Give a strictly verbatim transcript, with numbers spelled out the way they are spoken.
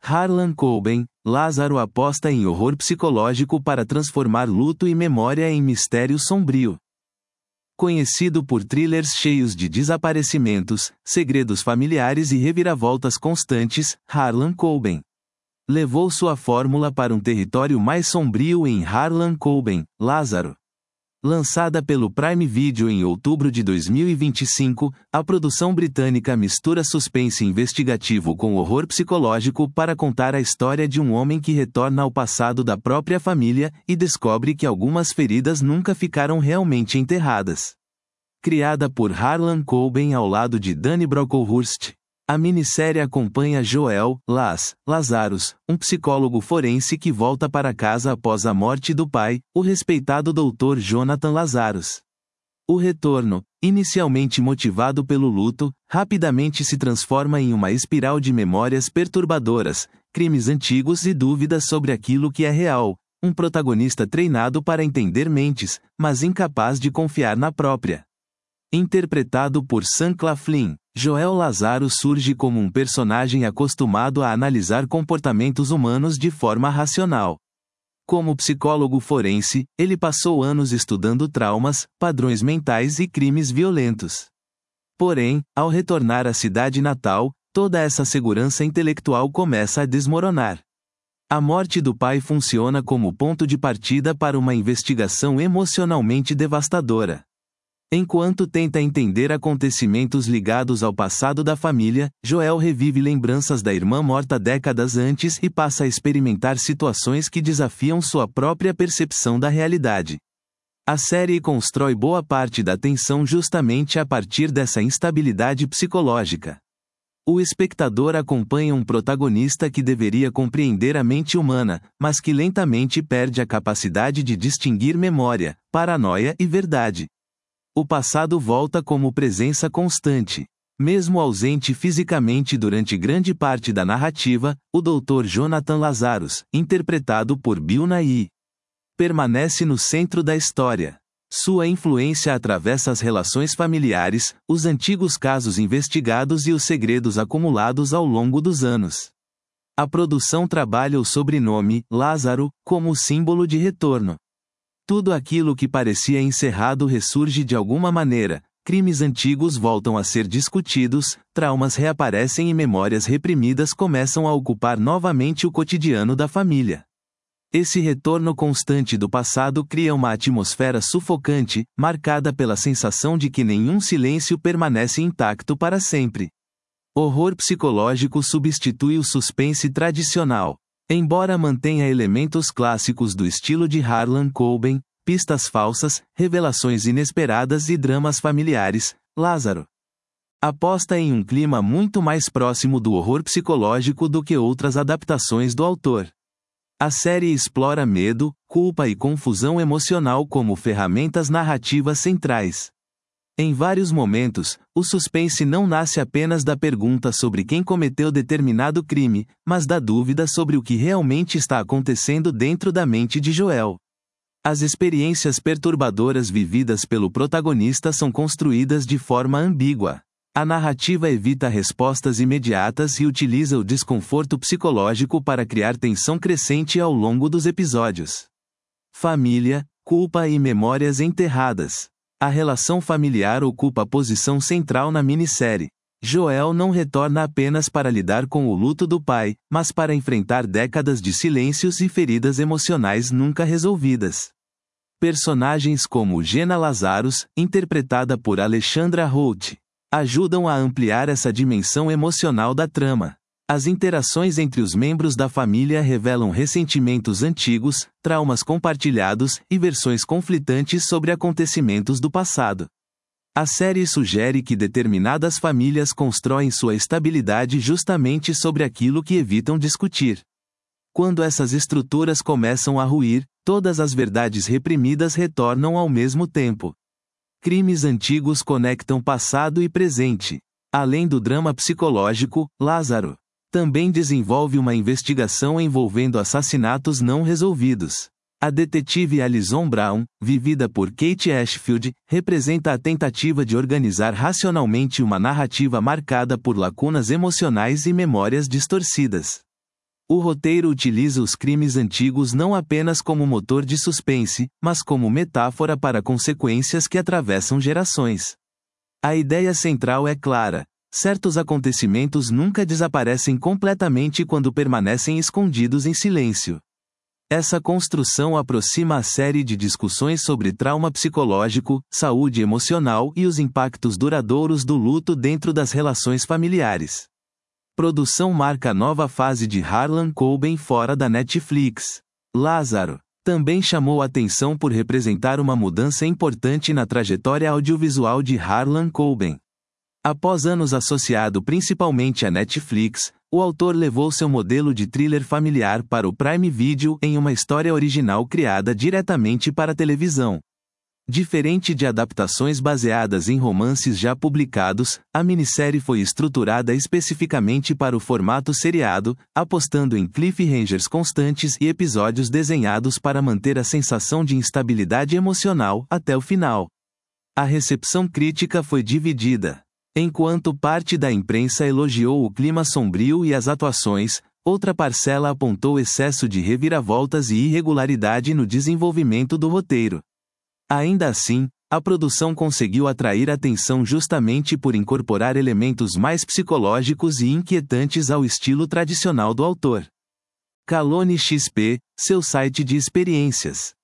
Harlan Coben, Lázaro aposta em horror psicológico para transformar luto e memória em mistério sombrio. Conhecido por thrillers cheios de desaparecimentos, segredos familiares e reviravoltas constantes, Harlan Coben levou sua fórmula para um território mais sombrio em Harlan Coben, Lázaro. Lançada pelo Prime Video em outubro de dois mil e vinte e cinco, a produção britânica mistura suspense investigativo com horror psicológico para contar a história de um homem que retorna ao passado da própria família e descobre que algumas feridas nunca ficaram realmente enterradas. Criada por Harlan Coben ao lado de Danny Brocklehurst, a minissérie acompanha Joel Laz Lazarus, um psicólogo forense que volta para casa após a morte do pai, o respeitado doutor Jonathan Lazarus. O retorno, inicialmente motivado pelo luto, rapidamente se transforma em uma espiral de memórias perturbadoras, crimes antigos e dúvidas sobre aquilo que é real, um protagonista treinado para entender mentes, mas incapaz de confiar na própria. Interpretado por Sam Claflin, Joel Lazarus surge como um personagem acostumado a analisar comportamentos humanos de forma racional. Como psicólogo forense, ele passou anos estudando traumas, padrões mentais e crimes violentos. Porém, ao retornar à cidade natal, toda essa segurança intelectual começa a desmoronar. A morte do pai funciona como ponto de partida para uma investigação emocionalmente devastadora. Enquanto tenta entender acontecimentos ligados ao passado da família, Joel revive lembranças da irmã morta décadas antes e passa a experimentar situações que desafiam sua própria percepção da realidade. A série constrói boa parte da tensão justamente a partir dessa instabilidade psicológica. O espectador acompanha um protagonista que deveria compreender a mente humana, mas que lentamente perde a capacidade de distinguir memória, paranoia e verdade. O passado volta como presença constante. Mesmo ausente fisicamente durante grande parte da narrativa, o doutor Jonathan Lazarus, interpretado por Bill Nighy, permanece no centro da história. Sua influência atravessa as relações familiares, os antigos casos investigados e os segredos acumulados ao longo dos anos. A produção trabalha o sobrenome, Lázaro, como símbolo de retorno. Tudo aquilo que parecia encerrado ressurge de alguma maneira, crimes antigos voltam a ser discutidos, traumas reaparecem e memórias reprimidas começam a ocupar novamente o cotidiano da família. Esse retorno constante do passado cria uma atmosfera sufocante, marcada pela sensação de que nenhum silêncio permanece intacto para sempre. Horror psicológico substitui o suspense tradicional. Embora mantenha elementos clássicos do estilo de Harlan Coben, pistas falsas, revelações inesperadas e dramas familiares, Lázaro aposta em um clima muito mais próximo do horror psicológico do que outras adaptações do autor. A série explora medo, culpa e confusão emocional como ferramentas narrativas centrais. Em vários momentos, o suspense não nasce apenas da pergunta sobre quem cometeu determinado crime, mas da dúvida sobre o que realmente está acontecendo dentro da mente de Joel. As experiências perturbadoras vividas pelo protagonista são construídas de forma ambígua. A narrativa evita respostas imediatas e utiliza o desconforto psicológico para criar tensão crescente ao longo dos episódios. Família, culpa e memórias enterradas. A relação familiar ocupa a posição central na minissérie. Joel não retorna apenas para lidar com o luto do pai, mas para enfrentar décadas de silêncios e feridas emocionais nunca resolvidas. Personagens como Jenna Lazarus, interpretada por Alexandra Holt, ajudam a ampliar essa dimensão emocional da trama. As interações entre os membros da família revelam ressentimentos antigos, traumas compartilhados e versões conflitantes sobre acontecimentos do passado. A série sugere que determinadas famílias constroem sua estabilidade justamente sobre aquilo que evitam discutir. Quando essas estruturas começam a ruir, todas as verdades reprimidas retornam ao mesmo tempo. Crimes antigos conectam passado e presente. Além do drama psicológico, Lázaro também desenvolve uma investigação envolvendo assassinatos não resolvidos. A detetive Alison Brown, vivida por Kate Ashfield, representa a tentativa de organizar racionalmente uma narrativa marcada por lacunas emocionais e memórias distorcidas. O roteiro utiliza os crimes antigos não apenas como motor de suspense, mas como metáfora para consequências que atravessam gerações. A ideia central é clara: certos acontecimentos nunca desaparecem completamente quando permanecem escondidos em silêncio. Essa construção aproxima a série de discussões sobre trauma psicológico, saúde emocional e os impactos duradouros do luto dentro das relações familiares. Produção marca nova fase de Harlan Coben fora da Netflix. Lázaro também chamou atenção por representar uma mudança importante na trajetória audiovisual de Harlan Coben. Após anos associado principalmente à Netflix, o autor levou seu modelo de thriller familiar para o Prime Video em uma história original criada diretamente para a televisão. Diferente de adaptações baseadas em romances já publicados, a minissérie foi estruturada especificamente para o formato seriado, apostando em cliffhangers constantes e episódios desenhados para manter a sensação de instabilidade emocional até o final. A recepção crítica foi dividida. Enquanto parte da imprensa elogiou o clima sombrio e as atuações, outra parcela apontou excesso de reviravoltas e irregularidade no desenvolvimento do roteiro. Ainda assim, a produção conseguiu atrair atenção justamente por incorporar elementos mais psicológicos e inquietantes ao estilo tradicional do autor. Calone X P, seu site de experiências.